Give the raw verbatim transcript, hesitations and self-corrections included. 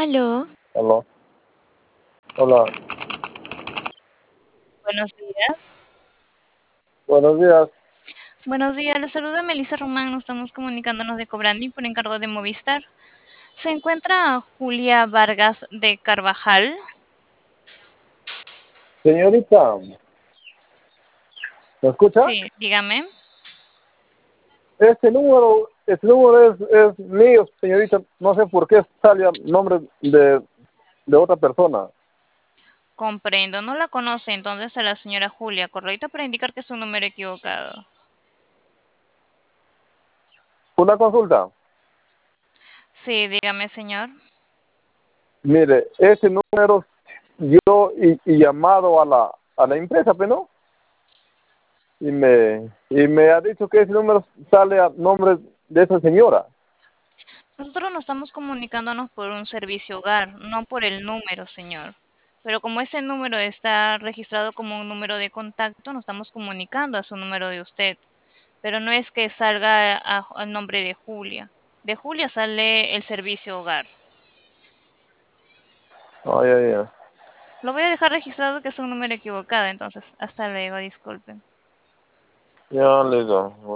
Aló, Aló. Hola. buenos días. Buenos días. Buenos días, les saluda Melissa Román, nos estamos comunicándonos de Cobrandi por encargo de Movistar. ¿Se encuentra Julia Vargas de Carvajal? Señorita, ¿me escucha? Sí, dígame. Este número, este número es, es mío, señorita. No sé por qué sale a nombre de, de otra persona. Comprendo, no la conoce entonces a la señora Julia, ¿correcto? Para indicar que es un número equivocado. Una consulta. Sí, dígame, señor. Mire, este número yo y, y llamado a la a la empresa, pero no. Y me y me ha dicho que ese número sale a nombre de esa señora. Nosotros nos estamos comunicándonos por un servicio hogar, no por el número, señor. Pero como ese número está registrado como un número de contacto, nos estamos comunicando a su número de usted. Pero no es que salga a- al nombre de Julia. De Julia sale el servicio hogar. Ay, ay, ay. Lo voy a dejar registrado que es un número equivocado, entonces hasta luego, disculpen. Ya le digo.